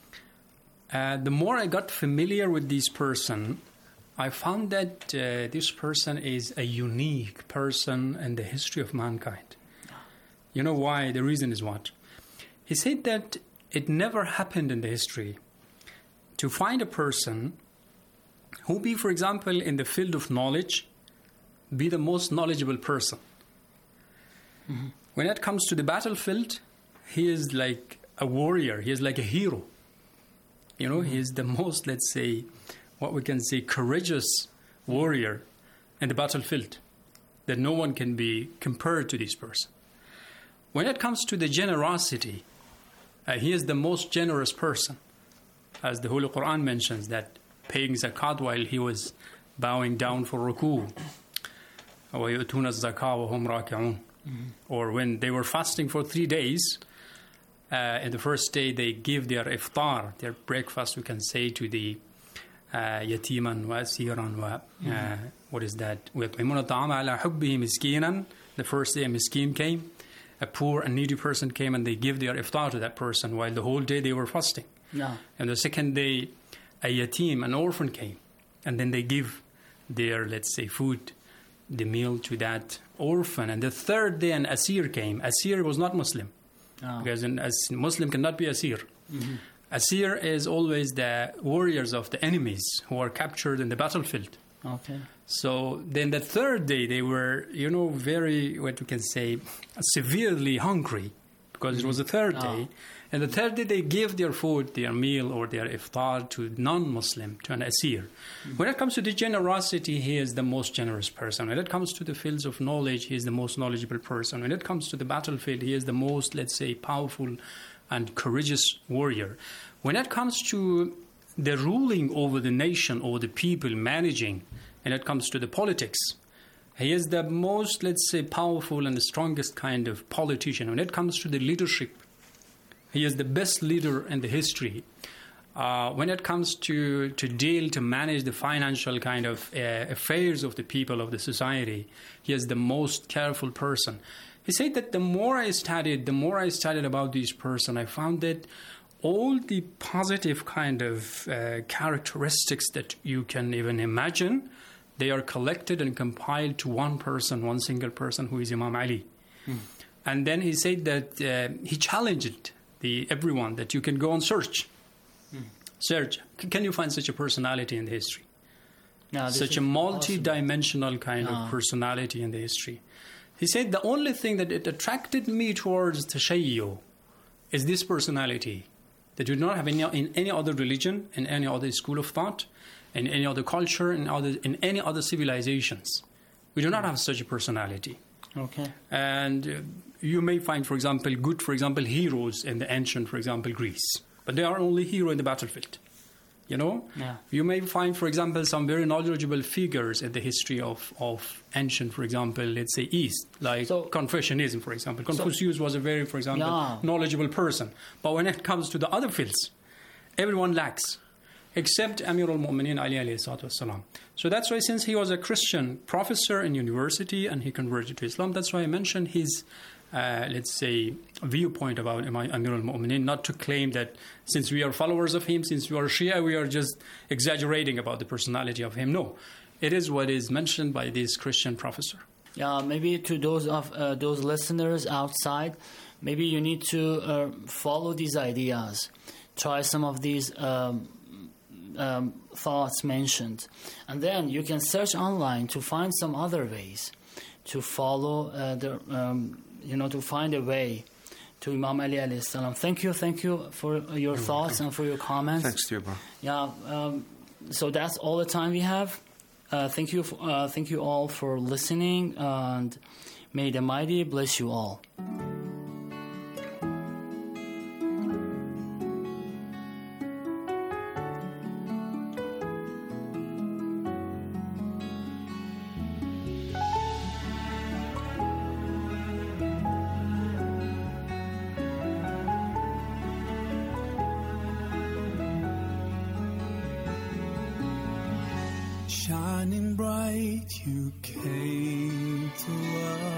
Uh, the more I got familiar with this person, I found that uh, this person is a unique person in the history of mankind. You know why? The reason is what? He said that it never happened in the history to find a person who be, for example, in the field of knowledge, be the most knowledgeable person. Mm-hmm. When it comes to the battlefield, he is like a warrior. He is like a hero. You know, mm-hmm. he is the most, let's say, what we can say, courageous warrior in the battlefield, that no one can be compared to this person. When it comes to the generosity, uh, he is the most generous person. As the Holy Quran mentions, that paying zakat while he was bowing down for ruku'. وَيُؤْتُونَ الزَّكَاةَ وَهُمْ رَاكِعُونَ. Or when they were fasting for three days, uh, in the first day they give their iftar, their breakfast, we can say, to the yatiman wa asiran wa what is that? وَيَطْعِمُونَ الطَّعَامَ عَلَى حُبِّهِ مِسْكِينًا. The first day a miskin came, a poor and needy person came, and they give their iftar to that person while the whole day they were fasting. No. And the second day, a yatim, an orphan came, and then they give their, let's say, food, the meal to that orphan. And the third day, an asir came. Asir was not Muslim, oh. because an, a Muslim cannot be asir. Mm-hmm. Asir is always the warriors of the enemies who are captured in the battlefield. Okay. So then the third day, they were, you know, very, what we can say, severely hungry, because mm-hmm. it was the third oh. day. And the third day, they give their food, their meal, or their iftar to non-Muslim, to an asir. Mm-hmm. When it comes to the generosity, he is the most generous person. When it comes to the fields of knowledge, he is the most knowledgeable person. When it comes to the battlefield, he is the most, let's say, powerful and courageous warrior. When it comes to the ruling over the nation or the people, managing, and it comes to the politics, he is the most, let's say, powerful and the strongest kind of politician. When it comes to the leadership, he is the best leader in the history. Uh, when it comes to, to deal, to manage the financial kind of uh, affairs of the people, of the society, he is the most careful person. He said that the more I studied, the more I studied about this person, I found that all the positive kind of uh, characteristics that you can even imagine, they are collected and compiled to one person, one single person, who is Imam Ali. Mm. And then he said that uh, he challenged the, everyone that you can go and search. Mm. Search. Can you find such a personality in the history? No, such a multi-dimensional kind no. of personality in the history. He said the only thing that it attracted me towards Tashayyu is this personality that you do not have any, in any other religion, in any other school of thought, in any other culture, in, other, in any other civilizations. We do not have such a personality. Okay. And uh, you may find, for example, good, for example, heroes in the ancient, for example, Greece. But they are only heroes in the battlefield. You know? Yeah. You may find, for example, some very knowledgeable figures in the history of, of ancient, for example, let's say East, like so, Confucianism, for example. Confucius so, was a very, for example, yeah. knowledgeable person. But when it comes to the other fields, everyone lacks, except Amir al-Mu'mineen Ali alayhi salatu wasalam. So that's why, since he was a Christian professor in university and he converted to Islam, that's why I mentioned his Uh, let's say, viewpoint about Amir al-Mu'mineen, not to claim that since we are followers of him, since we are Shia, we are just exaggerating about the personality of him. No, it is what is mentioned by this Christian professor. Yeah, maybe to those of uh, those listeners outside, maybe you need to uh, follow these ideas, try some of these um, um, thoughts mentioned, and then you can search online to find some other ways to follow uh, the. Um, you know, to find a way to Imam Ali alayhi salam. Thank you, thank you for your You're thoughts welcome. And for your comments. Thanks to you, bro. Yeah, um, so that's all the time we have. Uh, thank you, for, uh, thank you all for listening, and may the Mighty bless you all. Shining bright, you came to us.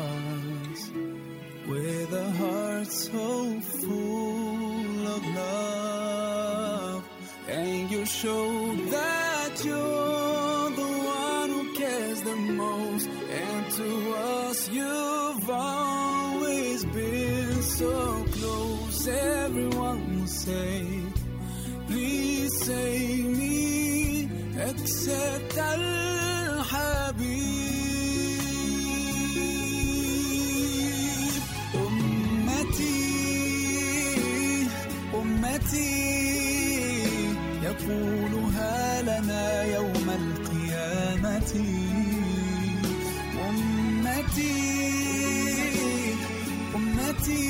and to us you've always been so close. Everyone will say, please save me, except Al-Habib. يقولها لنا يوم القيامة أمتي أمتي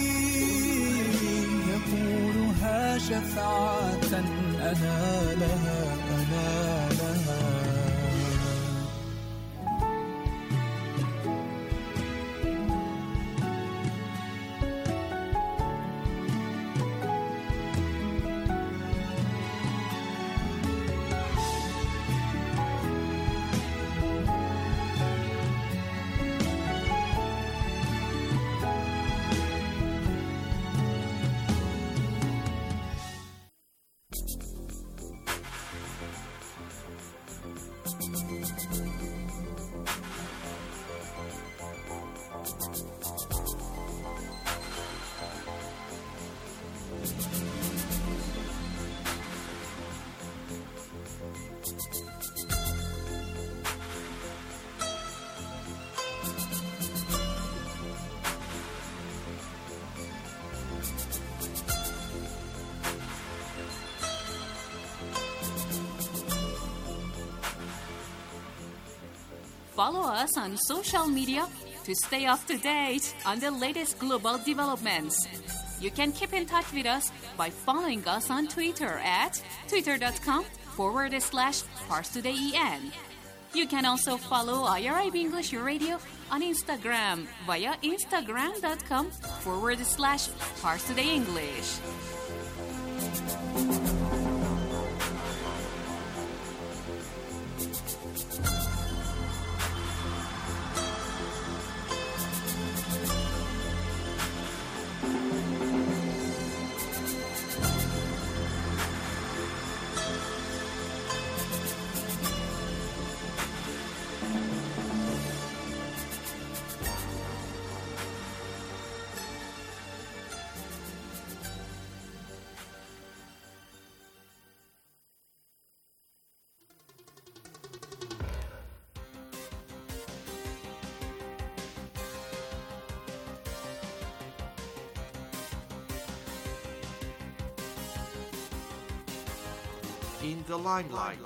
يقولها شفاعة أنا لها أنا لها. Follow us on social media to stay up to date on the latest global developments. You can keep in touch with us by following us on Twitter at twitter.com forward slash ParsTodayEN. You can also follow I R I B English Radio on Instagram via instagram.com forward slash ParsTodayEnglish. In the limelight.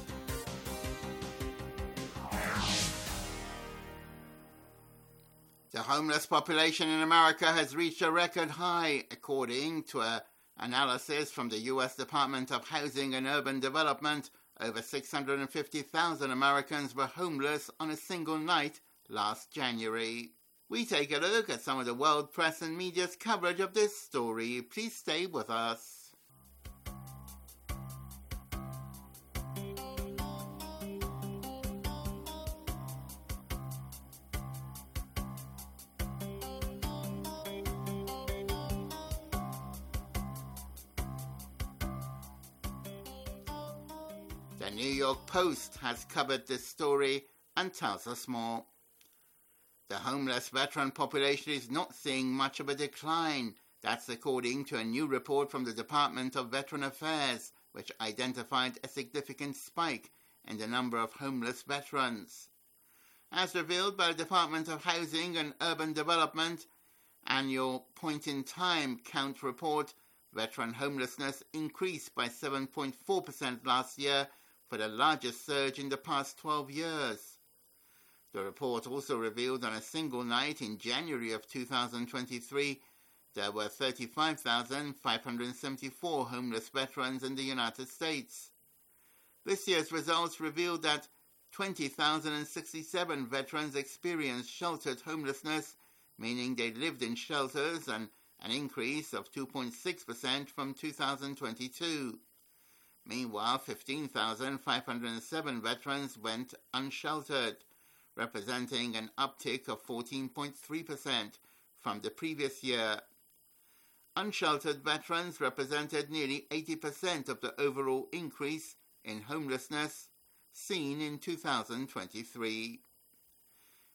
The homeless population in America has reached a record high, according to an analysis from the U S Department of Housing and Urban Development. Over six hundred fifty thousand Americans were homeless on a single night last January. We take a look at some of the world press and media's coverage of this story. Please stay with us. The New York Post has covered this story and tells us more. The homeless veteran population is not seeing much of a decline. That's according to a new report from the Department of Veteran Affairs, which identified a significant spike in the number of homeless veterans. As revealed by the Department of Housing and Urban Development annual point-in-time count report, veteran homelessness increased by seven point four percent last year, for the largest surge in the past twelve years. The report also revealed on a single night in January of two thousand twenty-three, there were thirty-five thousand five hundred seventy-four homeless veterans in the United States. This year's results revealed that twenty thousand sixty-seven veterans experienced sheltered homelessness, meaning they lived in shelters, and an increase of two point six percent from two thousand twenty-two. Meanwhile, fifteen thousand five hundred seven veterans went unsheltered, representing an uptick of fourteen point three percent from the previous year. Unsheltered veterans represented nearly eighty percent of the overall increase in homelessness seen in two thousand twenty-three.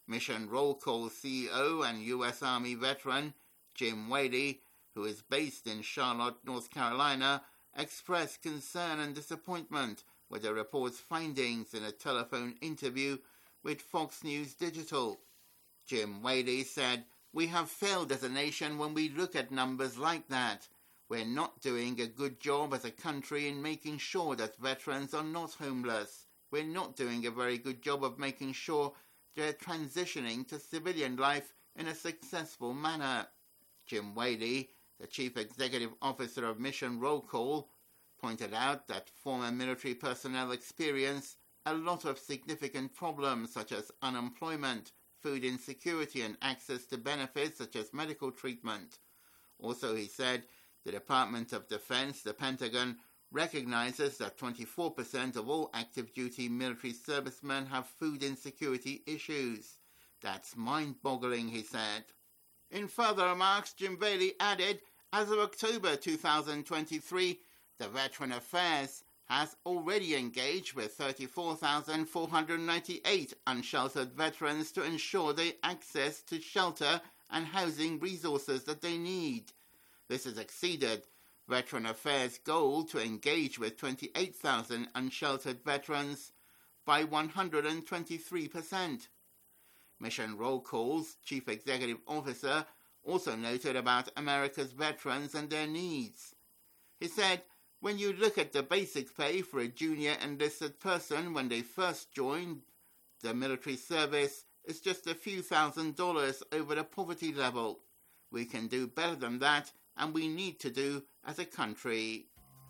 Mission Roll Call C E O and U S Army veteran Jim Whaley, who is based in Charlotte, North Carolina, expressed concern and disappointment with the report's findings in a telephone interview with Fox News Digital. Jim Whaley said, "We have failed as a nation when we look at numbers like that. We're not doing a good job as a country in making sure that veterans are not homeless. We're not doing a very good job of making sure they're transitioning to civilian life in a successful manner." Jim Whaley, the Chief Executive Officer of Mission Roll Call, pointed out that former military personnel experience a lot of significant problems such as unemployment, food insecurity and access to benefits such as medical treatment. Also, he said, the Department of Defense, the Pentagon, recognizes that twenty-four percent of all active-duty military servicemen have food insecurity issues. That's mind-boggling, he said. In further remarks, Jim Whaley added, as of October two thousand twenty-three, the Veteran Affairs has already engaged with thirty-four thousand four hundred ninety-eight unsheltered veterans to ensure they access to shelter and housing resources that they need. This has exceeded Veteran Affairs' goal to engage with twenty-eight thousand unsheltered veterans by one hundred twenty-three percent. Mission Roll Call's Chief Executive Officer also noted about America's veterans and their needs. He said, "When you look at the basic pay for a junior enlisted person when they first join the military service, it's just a few thousand dollars over the poverty level. We can do better than that, and we need to do as a country."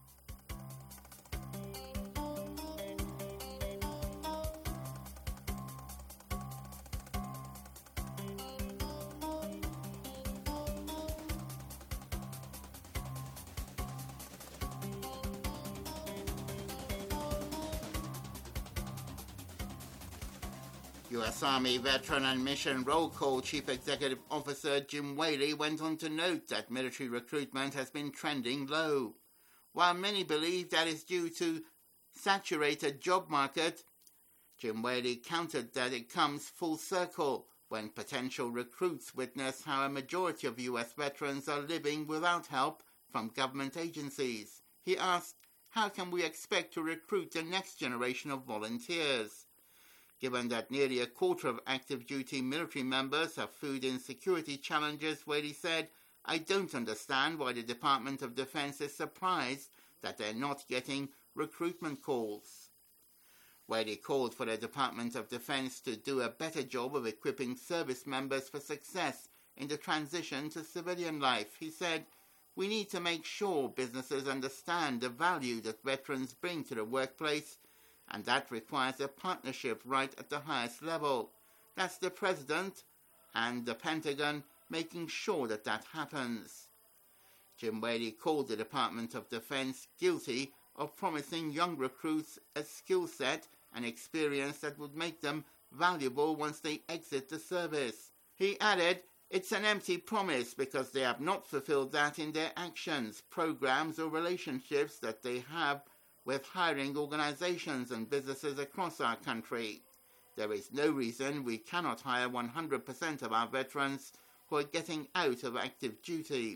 U S Army veteran and Mission Roll Call Chief Executive Officer Jim Whaley went on to note that military recruitment has been trending low. While many believe that is due to saturated job market, Jim Whaley countered that it comes full circle when potential recruits witness how a majority of U S veterans are living without help from government agencies. He asked, how can we expect to recruit the next generation of volunteers? Given that nearly a quarter of active-duty military members have food insecurity challenges, Whaley said, I don't understand why the Department of Defense is surprised that they're not getting recruitment calls. Whaley called for the Department of Defense to do a better job of equipping service members for success in the transition to civilian life. He said, we need to make sure businesses understand the value that veterans bring to the workplace, and that requires a partnership right at the highest level. That's the President and the Pentagon making sure that that happens. Jim Whaley called the Department of Defense guilty of promising young recruits a skill set and experience that would make them valuable once they exit the service. He added, it's an empty promise because they have not fulfilled that in their actions, programs or relationships that they have with hiring organizations and businesses across our country. There is no reason we cannot hire one hundred percent of our veterans who are getting out of active duty.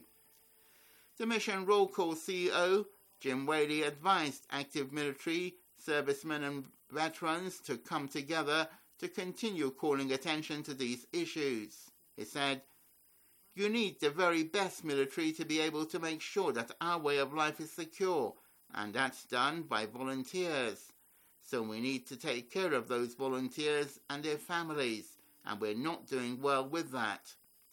The Mission Roll Call C E O, Jim Whaley, advised active military, servicemen and veterans to come together to continue calling attention to these issues. He said, you need the very best military to be able to make sure that our way of life is secure, and that's done by volunteers. So we need to take care of those volunteers and their families, and we're not doing well with that.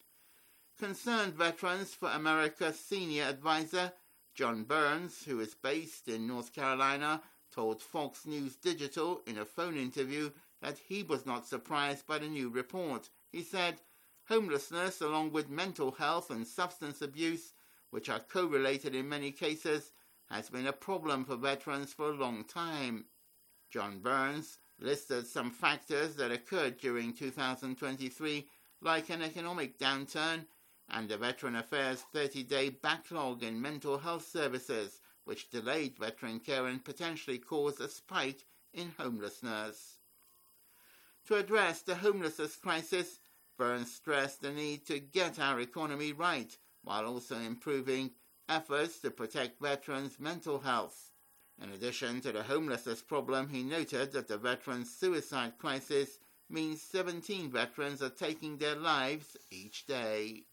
Concerned Veterans for America senior advisor John Burns, who is based in North Carolina, told Fox News Digital in a phone interview that he was not surprised by the new report. He said, homelessness, along with mental health and substance abuse, which are correlated in many cases, has been a problem for veterans for a long time. John Burns listed some factors that occurred during two thousand twenty-three, like an economic downturn and the Veteran Affairs thirty-day backlog in mental health services, which delayed veteran care and potentially caused a spike in homelessness. To address the homelessness crisis, Burns stressed the need to get our economy right, while also improving efforts to protect veterans' mental health. In addition to the homelessness problem, he noted that the veterans' suicide crisis means seventeen veterans are taking their lives each day.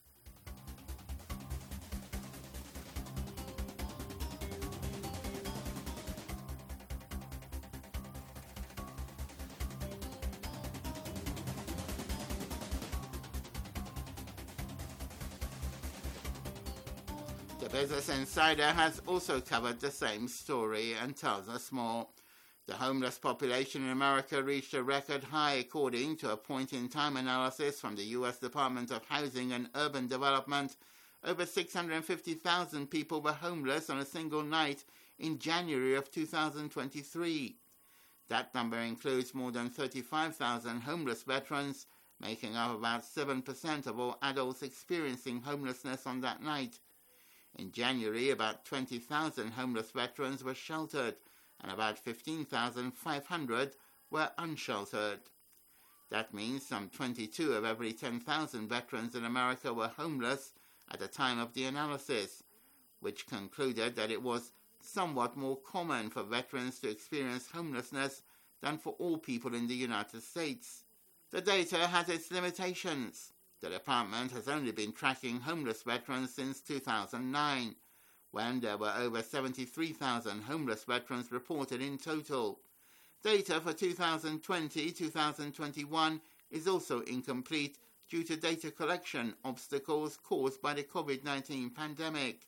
The Business Insider has also covered the same story and tells us more. The homeless population in America reached a record high according to a point-in-time analysis from the U S Department of Housing and Urban Development. Over six hundred fifty thousand people were homeless on a single night in January of two thousand twenty-three. That number includes more than thirty-five thousand homeless veterans, making up about seven percent of all adults experiencing homelessness on that night. In January, about twenty thousand homeless veterans were sheltered, and about fifteen thousand five hundred were unsheltered. That means some twenty-two of every ten thousand veterans in America were homeless at the time of the analysis, which concluded that it was somewhat more common for veterans to experience homelessness than for all people in the United States. The data has its limitations. The department has only been tracking homeless veterans since two thousand nine, when there were over seventy-three thousand homeless veterans reported in total. Data for two thousand twenty to two thousand twenty-one is also incomplete due to data collection obstacles caused by the COVID nineteen pandemic.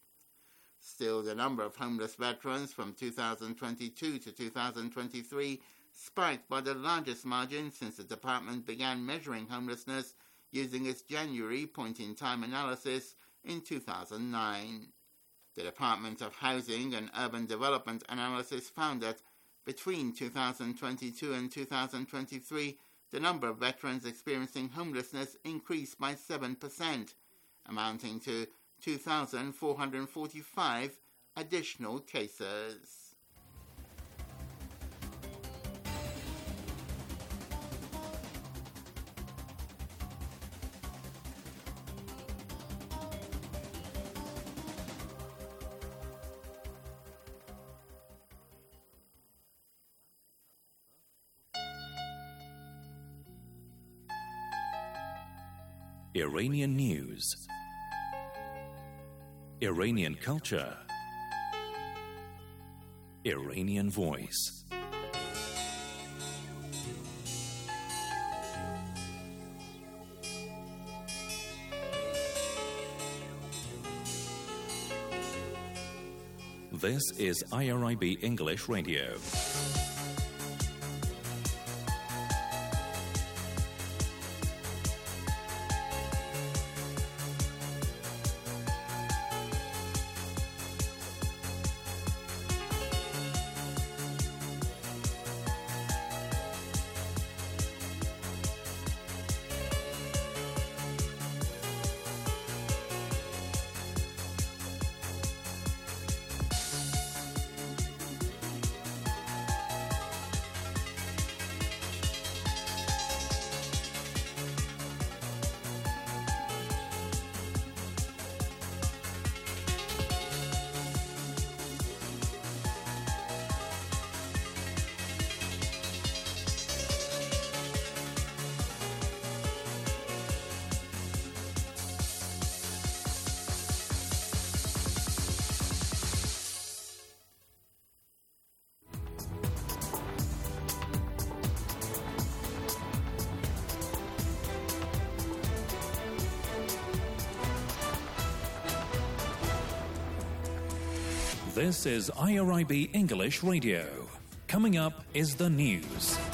Still, the number of homeless veterans from two thousand twenty-two to two thousand twenty-three spiked by the largest margin since the department began measuring homelessness using its January point-in-time analysis in two thousand nine. The Department of Housing and Urban Development analysis found that between two thousand twenty-two and two thousand twenty-three, the number of veterans experiencing homelessness increased by seven percent, amounting to two thousand four hundred forty-five additional cases. Iranian news, Iranian culture, Iranian voice. This is I R I B English Radio. This is I R I B English Radio. Coming up is the news.